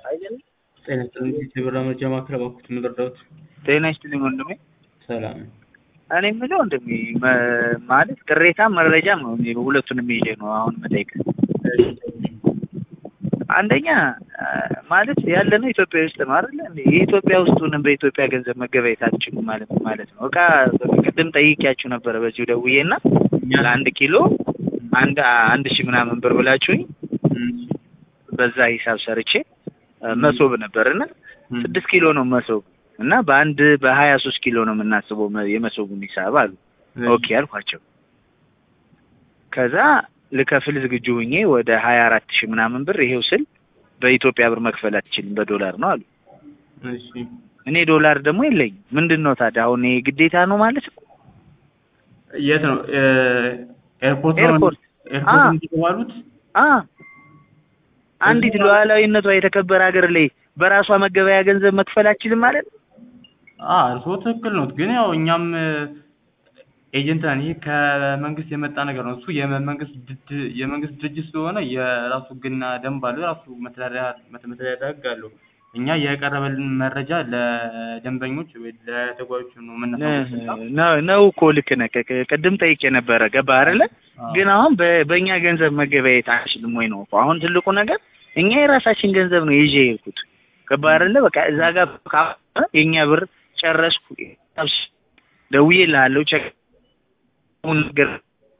ጤና ይስጥልኝ የብር መረጃ ማዕከል እባክዎት ምንድነው? ጤና ይስጥልኝ ወንድሜ። ሰላም። እኔ የምለው ወንድሜ ማለት ቅሬታ መረጃም ነው ሁለቱንም ይዤ ነው አሁን የምጠይቅህ። አንደኛ ማለት ያለነው ኢትዮጵያ ውስጥ ነው አይደል እንዴ? የኢትዮጵያ ውስጡንም በኢትዮጵያ ገንዘብ መገበያየት አትችሉም ማለት ነው። እቃ ቅድም ጠይቄያችሁ ነበረ በዚሁ ደውዬና ለአንድ ኪሎ አንድ ሺህ ምናምን ብር ብላችሁኝ በዛ ሂሳብ ሰርቼ መሶብ ነበርና 6 ኪሎ ነው መሶብ እና በ23 ኪሎ ነው የምናስበው የመሶቡን ሂሳብ አሉ። ኦኬ አልኳቸው። ከዛ ልከፍል ዝግጁ ሆኜ ወደ 24000 ምናምን ብር ይሄው ስል በኢትዮጵያ ብር መክፈል አትችልም በዶላር ነው አሉ። እሺ እኔ ዶላር ደግሞ የለኝም። ምንድነው ታዲያ አሁን ይሄ ግዴታ ነው ማለት ነው? የት ነው ኤርፖርት እንዲባሉት? አንዲት ሉዓላዊነቷ የተከበረ ሀገር ላይ በራሷ መገበያ ገንዘብ መክፈል አትችልም ማለት ነው? እርስዎ ትክክል ነው። ግን ያው እኛም ኤጀንት ነን። ይሄ ከመንግስት የመጣ ነገር ነው። እሱ የመንግስት ድርጅት ስለሆነ የራሱ ሕግና ደንብ አለው። የራሱ መተዳደሪያ ሕግ አለው። እኛ የቀረበልን መረጃ ለደንበኞች ወይ ለተጓዦች ነው የምናሳውቀው። ነው እኮ ልክ ነህ። ቅድም ጠይቄ ነበረ ገባህ አይደለ? ግን አሁን በእኛ ገንዘብ መገበያየት አንችልም ወይ ነው እኮ አሁን ትልቁ ነገር። እኛ የራሳችን ገንዘብ ነው ይዤ የሄድኩት ገባህ አይደለ? በቃ እዛ ጋር የኛ ብር ጨረስኩ። ደውዬልሃለሁ ቼክ ነገር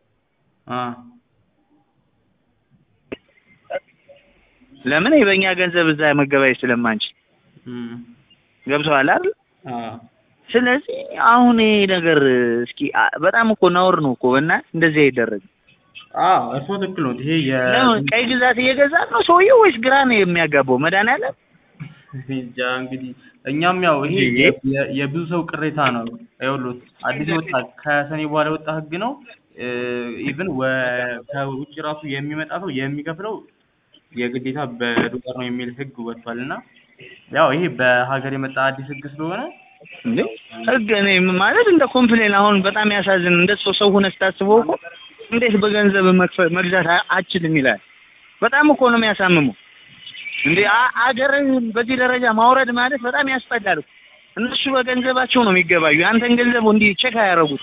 ለምን የበኛ ገንዘብ እዛ መገበያየት ስለማንችል ገብቶሃል አይደል? ስለዚህ አሁን ይሄ ነገር እስኪ በጣም እኮ ነውር ነው እኮ በእናትህ እንደዚህ አይደረግም። እርስዎ ትክክል ነው። ይሄ ቀይ ግዛት እየገዛ ነው ሰውዬው ወይስ ግራ ነው የሚያጋባው? መድኃኒዓለም እንጃ እንግዲህ እኛም ያው ይሄ የብዙ ሰው ቅሬታ ነው። ይኸውልዎት አዲስ ወጣ ከሰኔ በኋላ የወጣ ህግ ነው። ኢቭን ከውጭ ራሱ የሚመጣ ሰው የሚከፍለው የግዴታ በዶላር ነው የሚል ህግ ወጥቷልና ያው ይሄ በሀገር የመጣ አዲስ ህግ ስለሆነ እንዴ ህግ እኔ ማለት እንደ ኮምፕሌን አሁን በጣም ያሳዝን። እንደ ሰው ሆነ ስታስበው እኮ እንዴት በገንዘብ መግዛት አችልም ይላል። በጣም እኮ ነው የሚያሳምመው። እንዴ አገርን በዚህ ደረጃ ማውረድ ማለት በጣም ያስጠላል። እነሱ በገንዘባቸው ነው የሚገባዩ። አንተን ገንዘብ እንዲህ ቼክ አያረጉት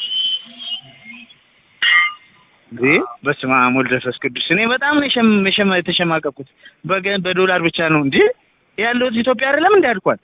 እንዴ? በስመ አብ ወወልድ ወመንፈስ ቅዱስ። እኔ በጣም ነው የተሸማቀቁት። በዶላር ብቻ ነው እንዴ ያለው ኢትዮጵያ አይደለም እንዴ አልኳት።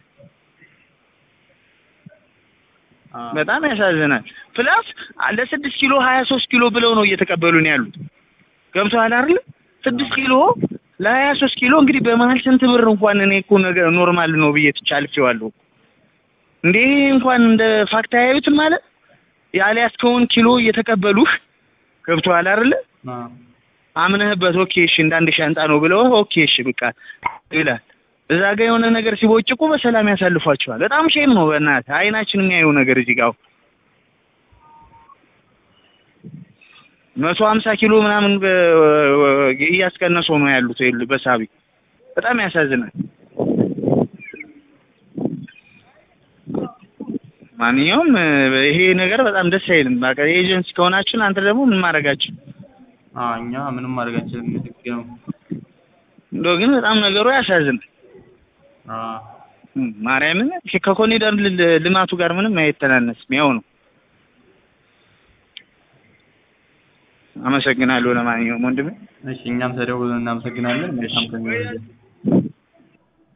በጣም ያሳዝናል። ፕላስ ለ6 ኪሎ 23 ኪሎ ብለው ነው እየተቀበሉን ያሉት። ገብቶሃል አይደል? 6 ኪሎ ለ23 ኪሎ እንግዲህ በመሀል ስንት ብር እንኳን እኔ እኮ ነገር ኖርማል ነው ብዬ ትቻልቼዋለሁ እንዴ። እንኳን እንደ ፋክት አያዩትም ማለት ያልያዝከውን ኪሎ እየተቀበሉህ ገብቶሃል አይደል? አምነህበት ኦኬ እሺ እንዳንድ ሻንጣ ነው ብለው ኦኬ እሺ በቃ ይላል። እዛ ጋር የሆነ ነገር ሲቦጭቁ በሰላም ያሳልፏቸዋል። በጣም ሼም ነው በእናትህ። አይናችን የሚያየው ነገር እዚህ ጋር 150 ኪሎ ምናምን እያስቀነሱ ነው ያሉት በሳቢ። በጣም ያሳዝናል። ማንኛውም ይሄ ነገር በጣም ደስ አይልም። በቃ ኤጀንሲ ከሆናችሁ አንተ ደግሞ ምን ማድረጋችሁ? እኛ ምንም ማድረጋችን ነው። እንደው ግን በጣም ነገሩ ያሳዝናል። ማርያምን ከኮሪደር ልማቱ ጋር ምንም አይተናነስም። ያው ነው። አመሰግናለሁ። ለማንኛውም ወንድሜ እሺ እኛም ተደውለን እናመሰግናለን። መልካም ቀን